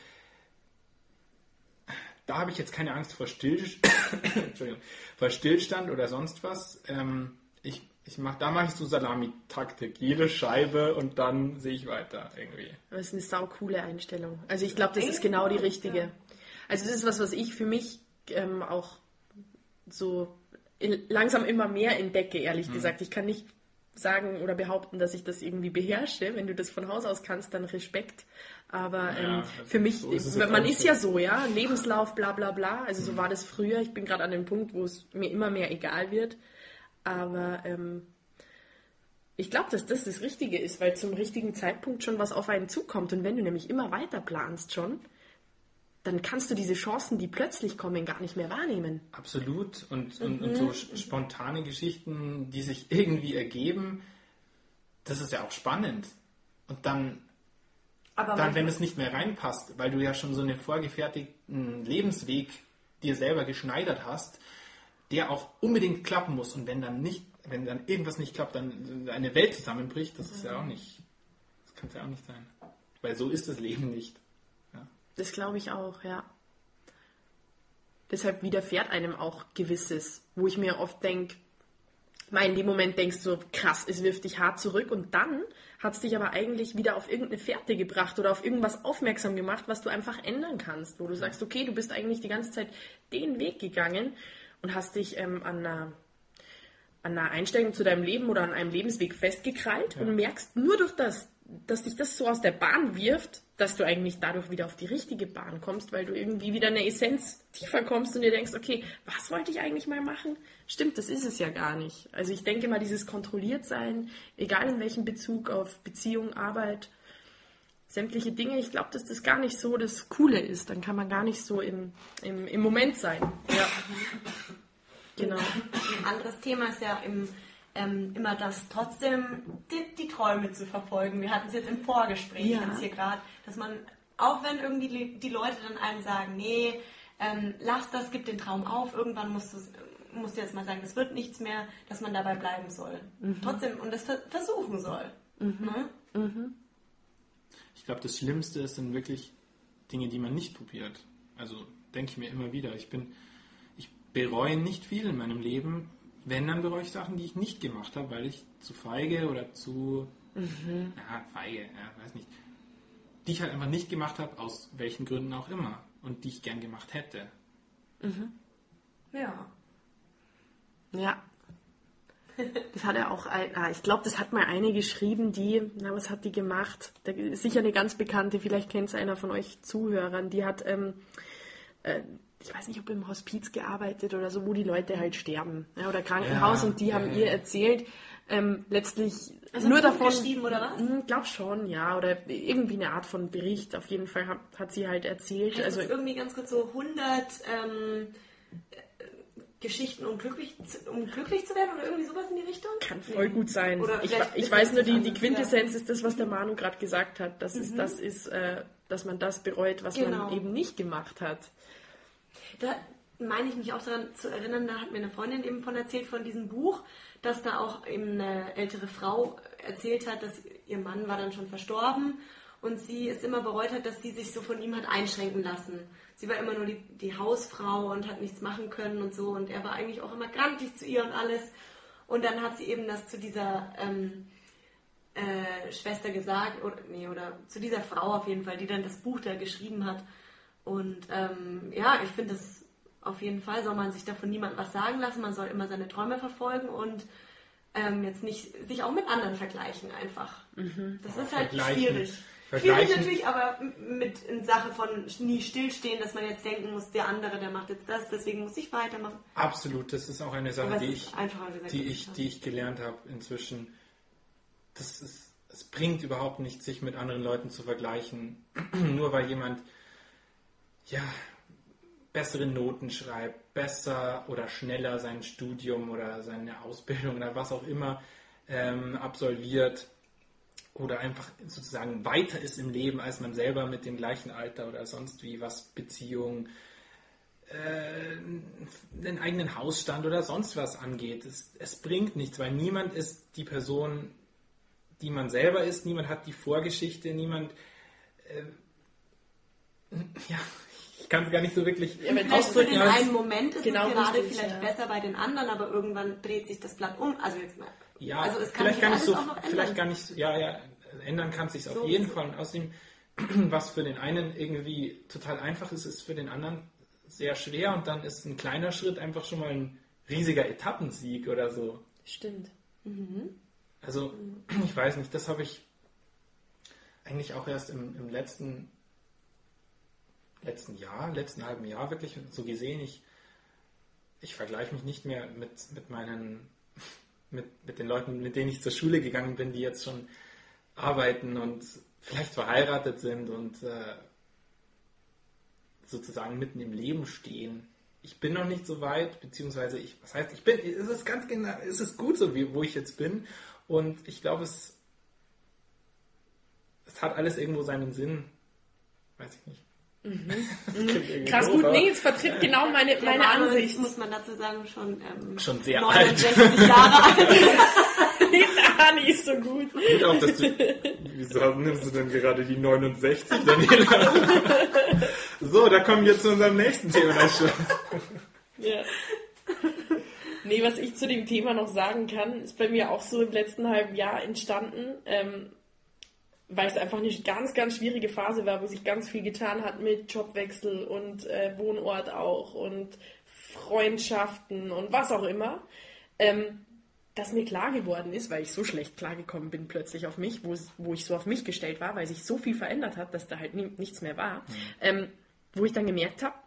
da habe ich jetzt keine Angst vor, Still Entschuldigung, vor Stillstand oder sonst was. Ähm, ich, ich mach, da mache ich so Salami-Taktik, jede Scheibe und dann sehe ich weiter irgendwie. Das ist eine saukoole Einstellung. Also ich glaube, das ist genau die richtige. Also das ist was, was ich für mich ähm, auch so in, langsam immer mehr entdecke, ehrlich gesagt. Ich kann nicht sagen oder behaupten, dass ich das irgendwie beherrsche. Wenn du das von Haus aus kannst, dann Respekt. Aber ähm, Ja, für mich, so ist es jetzt man auch ist so. ja so, ja, Lebenslauf, bla bla bla. Also so war das früher. Ich bin gerade an dem Punkt, wo es mir immer mehr egal wird. Aber ähm, ich glaube, dass das das Richtige ist, weil zum richtigen Zeitpunkt schon was auf einen zukommt. Und wenn du nämlich immer weiter planst schon, dann kannst du diese Chancen, die plötzlich kommen, gar nicht mehr wahrnehmen. Absolut. Und, und, mhm. und so spontane Geschichten, die sich irgendwie ergeben, das ist ja auch spannend. Und dann, Aber dann wenn es nicht mehr reinpasst, weil du ja schon so einen vorgefertigten Lebensweg dir selber geschneidert hast, der auch unbedingt klappen muss. Und wenn dann nicht, wenn dann irgendwas nicht klappt, dann eine Welt zusammenbricht, das ist ja auch nicht, das kann es ja auch nicht sein. Weil so ist das Leben nicht. Ja. Das glaube ich auch, ja. Deshalb widerfährt einem auch Gewisses, wo ich mir oft denke, in dem Moment denkst du, krass, es wirft dich hart zurück und dann hat es dich aber eigentlich wieder auf irgendeine Fährte gebracht oder auf irgendwas aufmerksam gemacht, was du einfach ändern kannst, wo du sagst, okay, du bist eigentlich die ganze Zeit den Weg gegangen und hast dich ähm, an, einer, an einer Einstellung zu deinem Leben oder an einem Lebensweg festgekrallt ja. und merkst nur durch das, dass dich das so aus der Bahn wirft, dass du eigentlich dadurch wieder auf die richtige Bahn kommst, weil du irgendwie wieder eine Essenz tiefer kommst und dir denkst, okay, was wollte ich eigentlich mal machen? Stimmt, das ist es ja gar nicht. Also ich denke mal, dieses Kontrolliertsein, egal in welchem Bezug auf Beziehung, Arbeit, sämtliche Dinge, ich glaube, dass das gar nicht so das Coole ist. Dann kann man gar nicht so im, im, im Moment sein. Ja. Genau. Ein anderes Thema ist ja im Ähm, immer das trotzdem die, die Träume zu verfolgen. Wir hatten es jetzt im Vorgespräch ja. jetzt hier gerade, dass man, auch wenn irgendwie die, die Leute dann einem sagen, nee, ähm, lass das, gib den Traum auf, irgendwann musst du musst du jetzt mal sagen, das wird nichts mehr, dass man dabei bleiben soll. Mhm. Trotzdem, und das ver- versuchen soll. Mhm. Ne? Mhm. Ich glaube, das Schlimmste sind wirklich Dinge, die man nicht probiert. Also denke ich mir immer wieder, ich bin, ich bereue nicht viel in meinem Leben. Wenn, dann bereue ich Sachen, die ich nicht gemacht habe, weil ich zu feige oder zu, mhm. ja, feige, ja, weiß nicht, die ich halt einfach nicht gemacht habe, aus welchen Gründen auch immer und die ich gern gemacht hätte. Mhm. Ja. Ja. Das hat er auch, ein, ah, ich glaube, das hat mal eine geschrieben, die, na, was hat die gemacht? Da ist sicher eine ganz bekannte, vielleicht kennt es einer von euch Zuhörern, die hat, ähm, äh, ich weiß nicht, ob im Hospiz gearbeitet oder so, wo die Leute halt sterben. Ja, oder Krankenhaus ja, und die ja, haben ja. ihr erzählt, ähm, letztlich also nur davon... geschrieben oder was? Ich glaube schon, ja. Oder irgendwie eine Art von Bericht. Auf jeden Fall hat, hat sie halt erzählt. Heißt also das irgendwie ganz kurz so hundert ähm, Geschichten, um glücklich, zu, um glücklich zu werden oder irgendwie sowas in die Richtung? Kann voll nee. gut sein. Oder ich ich weiß nur, die, die Quintessenz ja. ist das, was der Manu gerade gesagt hat. Das mhm. ist, das ist äh, dass man das bereut, was genau. man eben nicht gemacht hat. Da meine ich mich auch daran zu erinnern, da hat mir eine Freundin eben von erzählt, von diesem Buch, dass da auch eben eine ältere Frau erzählt hat, dass ihr Mann war dann schon verstorben und sie es immer bereut hat, dass sie sich so von ihm hat einschränken lassen. Sie war immer nur die, die Hausfrau und hat nichts machen können und so und er war eigentlich auch immer grantig zu ihr und alles. Und dann hat sie eben das zu dieser ähm, äh, Schwester gesagt, oder, nee, oder zu dieser Frau auf jeden Fall, die dann das Buch da geschrieben hat. Und ähm, ja, ich finde, das auf jeden Fall soll man sich davon niemandem was sagen lassen. Man soll immer seine Träume verfolgen und ähm, jetzt nicht sich auch mit anderen vergleichen einfach. Mhm. Das ist halt schwierig. Schwierig natürlich, aber mit in Sache von nie stillstehen, dass man jetzt denken muss, der andere, der macht jetzt das, deswegen muss ich weitermachen. Absolut, das ist auch eine Sache, die ich, die, ich, die ich gelernt habe inzwischen. Das ist, es bringt überhaupt nichts, sich mit anderen Leuten zu vergleichen, nur weil jemand ja, bessere Noten schreibt, besser oder schneller sein Studium oder seine Ausbildung oder was auch immer ähm, absolviert oder einfach sozusagen weiter ist im Leben als man selber mit dem gleichen Alter oder sonst wie, was Beziehung, äh, einen eigenen Hausstand oder sonst was angeht. Es, es bringt nichts, weil niemand ist die Person, die man selber ist, niemand hat die Vorgeschichte, niemand äh, ja, ich kann es gar nicht so wirklich ja, ausdrücken. In einem Moment ist genau es gerade richtig, vielleicht ja. besser bei den anderen, aber irgendwann dreht sich das Blatt um. Also jetzt mal. Ja, also es kann vielleicht gar nicht so, auch noch vielleicht gar nicht so, ja, ja, ändern kann es sich so auf jeden so. Fall. Und außerdem, was für den einen irgendwie total einfach ist, ist für den anderen sehr schwer und dann ist ein kleiner Schritt einfach schon mal ein riesiger Etappensieg oder so. Stimmt. Mhm. Also, ich weiß nicht, das habe ich eigentlich auch erst im, im letzten letzten Jahr, letzten halben Jahr wirklich so gesehen. Ich, ich vergleiche mich nicht mehr mit, mit meinen, mit, mit den Leuten, mit denen ich zur Schule gegangen bin, die jetzt schon arbeiten und vielleicht verheiratet sind und äh, sozusagen mitten im Leben stehen. Ich bin noch nicht so weit, beziehungsweise ich, was heißt, ich bin, es ist ganz genau, es ist gut so, wie, wo ich jetzt bin. Und ich glaube, es, es hat alles irgendwo seinen Sinn. Weiß ich nicht. Mhm. Krass, gut, nee, es vertritt ja. genau meine, meine Der Manu Ansicht. ist, muss man dazu sagen, schon, ähm, schon sehr neunundsechzig alt. Jahre alt. Die Dani ist so gut. Gut auch, dass du, wieso nimmst du denn gerade die neunundsechzig, Daniela? So, da kommen wir zu unserem nächsten Thema. Ja. Nee, was ich zu dem Thema noch sagen kann, ist bei mir auch so im letzten halben Jahr entstanden, ähm, weil es einfach eine ganz, ganz schwierige Phase war, wo sich ganz viel getan hat mit Jobwechsel und äh, Wohnort auch und Freundschaften und was auch immer, ähm, dass mir klar geworden ist, weil ich so schlecht klargekommen bin plötzlich auf mich, wo, wo ich so auf mich gestellt war, weil sich so viel verändert hat, dass da halt nie, nichts mehr war, mhm. ähm, wo ich dann gemerkt habe,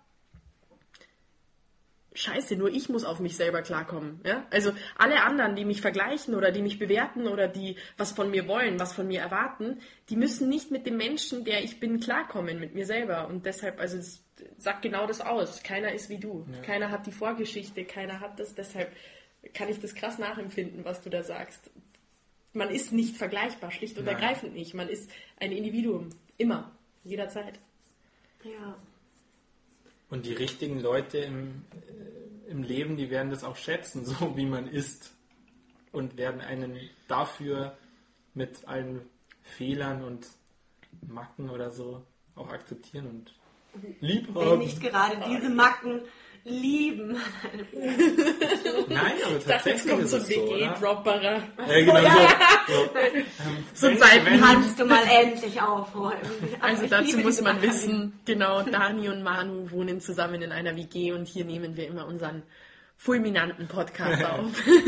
Scheiße, nur ich muss auf mich selber klarkommen. Ja? Also alle anderen, die mich vergleichen oder die mich bewerten oder die was von mir wollen, was von mir erwarten, die müssen nicht mit dem Menschen, der ich bin, klarkommen, mit mir selber. Und deshalb, also es sagt genau das aus. Keiner ist wie du. Ja. Keiner hat die Vorgeschichte, keiner hat das. Deshalb kann ich das krass nachempfinden, was du da sagst. Man ist nicht vergleichbar, schlicht und Nein. ergreifend nicht. Man ist ein Individuum. Immer. Jederzeit. Ja. Und die richtigen Leute im, äh, im Leben, die werden das auch schätzen, so wie man ist. Und werden einen dafür mit allen Fehlern und Macken oder so auch akzeptieren und lieb haben. Wenn nicht gerade diese Macken lieben. Nein, aber tatsächlich kommt ist so ein es W so, G-Dropperer. Ja, genau ja. so. So, ähm, so ein Seiten kannst du mal endlich aufräumen. Also dazu muss man wissen, genau, Dani und Manu wohnen zusammen in einer W G und hier nehmen wir immer unseren fulminanten Podcast auf.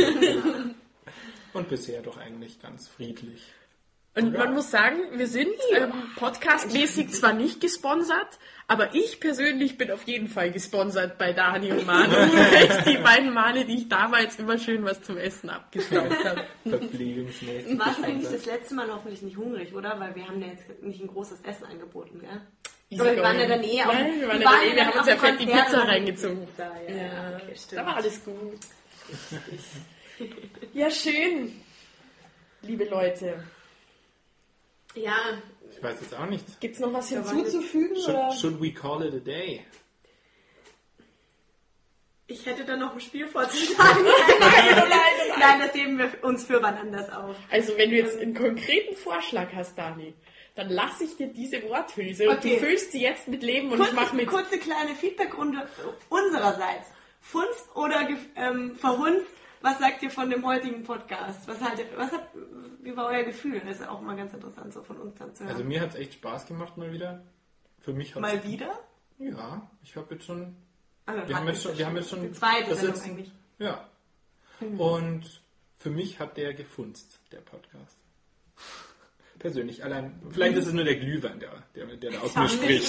Und bisher doch eigentlich ganz friedlich. Und ja. man muss sagen, wir sind ähm, podcastmäßig zwar nicht gesponsert, aber ich persönlich bin auf jeden Fall gesponsert bei Dani und Manu. Die beiden Male, die ich damals immer schön was zum Essen abgestaubt habe. Verpflegungsmäßig. Warst du eigentlich das letzte Mal hoffentlich nicht hungrig, oder? Weil wir haben ja jetzt nicht ein großes Essen angeboten, gell? Aber wir waren ja dann eh auf Nein, wir waren ja dann eh, wir haben uns ja fett die Pizza reingezogen. Pizza, ja, ja, okay, stimmt. Da war alles gut. Ja, schön. Liebe Leute. Ja. Ich weiß jetzt auch nicht. Gibt es noch was hinzuzufügen? Should, oder? should we call it a day? Ich hätte da noch ein Spiel vorzuschlagen. nein, nein, nein, nein. Nein, das heben wir uns für wann anders auf. Also wenn du jetzt einen konkreten Vorschlag hast, Dani, dann lasse ich dir diese Worthülse und okay. du füllst sie jetzt mit Leben und kurze, ich mache mit. Kurze kleine Feedbackrunde unsererseits. Funst oder ähm, verhunzt? Was sagt ihr von dem heutigen Podcast? Was haltet, was habt, wie war euer Gefühl? Das ist auch mal ganz interessant, so von uns dann zu hören. Also mir hat es echt Spaß gemacht mal wieder. Für mich hat's mal wieder? Ja, ich habe jetzt schon... Also wir, haben jetzt schon wir haben jetzt schon... Die zweite Sendung jetzt, eigentlich. Ja. Mhm. Und für mich hat der gefunzt, der Podcast. Persönlich, allein... Vielleicht ist es nur der Glühwein, der, der, der da aus mir spricht.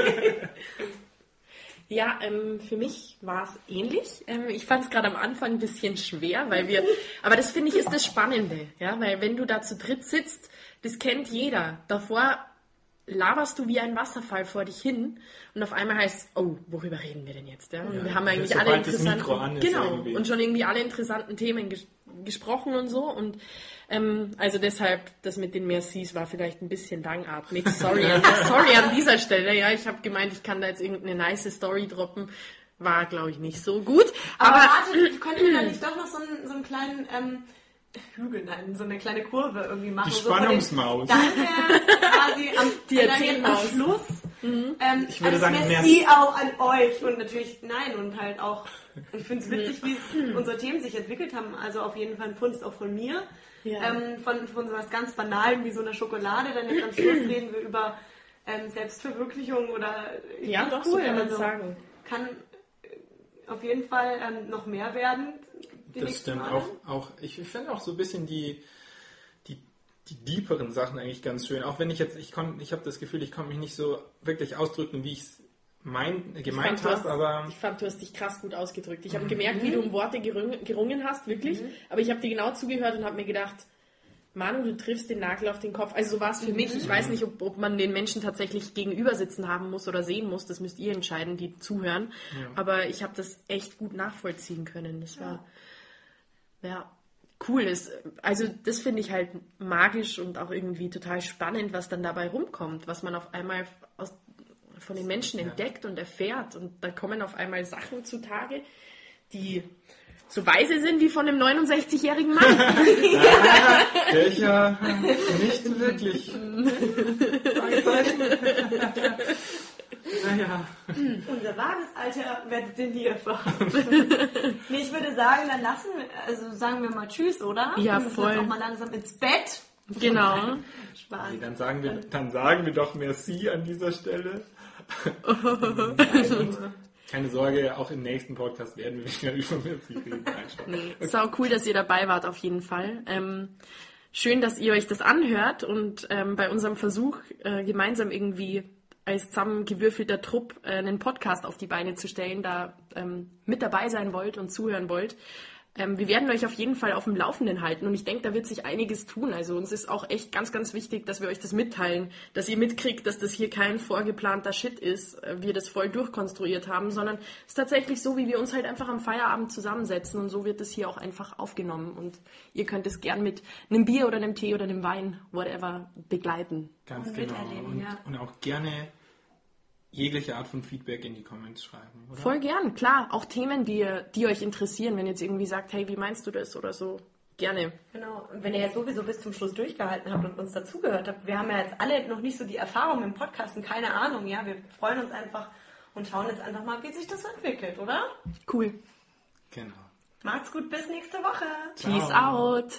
Ja, ähm, für mich war es ähnlich. Ähm, ich fand es gerade am Anfang ein bisschen schwer, weil wir, aber das finde ich ist das Spannende, ja, weil wenn du da zu dritt sitzt, das kennt jeder. Davor laberst du wie ein Wasserfall vor dich hin und auf einmal heißt es, oh, worüber reden wir denn jetzt? Ja? Und ja, wir haben eigentlich alle interessanten, genau, und schon irgendwie alle interessanten Themen ges- gesprochen und so und ähm, also deshalb, das mit den Mercis war vielleicht ein bisschen langatmig. Sorry, sorry an dieser Stelle. Ja, ich habe gemeint, ich kann da jetzt irgendeine nice Story droppen. War, glaube ich, nicht so gut. Aber, aber warte, könnten wir da nicht doch noch so einen, so einen kleinen ähm, Hügel, nein, so eine kleine Kurve irgendwie machen? Die Spannungsmaus. So dann quasi am, Die am Schluss mhm. ähm, ich würde sagen, sagen, Merci auch an euch und natürlich nein und halt auch, ich finde es witzig, wie unsere Themen sich entwickelt haben. Also auf jeden Fall ein Funst auch von mir. Ja. Ähm, von, von so was ganz Banalem wie so einer Schokolade, dann jetzt am Schluss reden wir über ähm, Selbstverwirklichung oder ja, doch, cool, so kann man also, sagen. Kann auf jeden Fall ähm, noch mehr werden. Das stimmt Male. auch, auch. Ich finde auch so ein bisschen die, die, die deeperen Sachen eigentlich ganz schön. Auch wenn ich jetzt, ich kon, ich habe das Gefühl, ich konnte mich nicht so wirklich ausdrücken, wie ich es mein, gemeint habe, aber... Ich fand, du hast dich krass gut ausgedrückt. Ich habe mhm. gemerkt, wie du um Worte gerungen, gerungen hast, wirklich. Mhm. Aber ich habe dir genau zugehört und habe mir gedacht, Manu, du triffst den Nagel auf den Kopf. Also so war es für mich. Ich weiß nicht, ob, ob man den Menschen tatsächlich gegenüber sitzen haben muss oder sehen muss. Das müsst ihr entscheiden, die zuhören. Ja. Aber ich habe das echt gut nachvollziehen können. Das war ja, ja cool. Ist. Also das finde ich halt magisch und auch irgendwie total spannend, was dann dabei rumkommt. Was man auf einmal aus, von den Menschen ja. entdeckt und erfährt. Und da kommen auf einmal Sachen zutage, die so weise sind wie von einem neunundsechzigjährigen Mann. Ja, welcher nicht wirklich. Naja. Unser wahres Alter werdet ihr nie erfahren. Nee, ich würde sagen, dann lassen wir, also sagen wir mal Tschüss, oder? Ja, wir voll. Jetzt auch mal langsam ins Bett. Genau. Spaß. Okay, dann sagen wir, dann sagen wir doch merci an dieser Stelle. Keine Sorge, auch im nächsten Podcast werden wir wieder über Merci reden. Nee, okay. Sau cool, dass ihr dabei wart, auf jeden Fall. Ähm, schön, dass ihr euch das anhört und ähm, bei unserem Versuch, äh, gemeinsam irgendwie als zusammengewürfelter Trupp äh, einen Podcast auf die Beine zu stellen, da ähm, mit dabei sein wollt und zuhören wollt. Ähm, wir werden euch auf jeden Fall auf dem Laufenden halten und ich denke, da wird sich einiges tun. Also uns ist auch echt ganz, ganz wichtig, dass wir euch das mitteilen, dass ihr mitkriegt, dass das hier kein vorgeplanter Shit ist, äh, wir das voll durchkonstruiert haben, sondern es ist tatsächlich so, wie wir uns halt einfach am Feierabend zusammensetzen und so wird es hier auch einfach aufgenommen und ihr könnt es gern mit einem Bier oder einem Tee oder einem Wein, whatever, begleiten. Ganz und genau. miterleben, Und, ja. und auch gerne jegliche Art von Feedback in die Comments schreiben, oder? Voll gern, klar. Auch Themen, die, die euch interessieren, wenn ihr jetzt irgendwie sagt, hey, wie meinst du das oder so. Gerne. Genau. Und wenn ihr ja sowieso bis zum Schluss durchgehalten habt und uns dazugehört habt, wir haben ja jetzt alle noch nicht so die Erfahrung im Podcast und keine Ahnung, ja. Wir freuen uns einfach und schauen jetzt einfach mal, wie sich das entwickelt, oder? Cool. Genau. Macht's gut, bis nächste Woche. Peace out.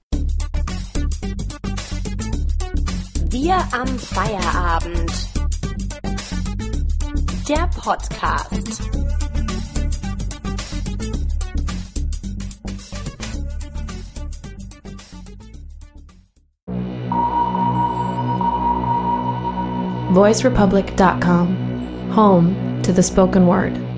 Wir am Feierabend. Der Podcast. voice republic dot com, home to the spoken word.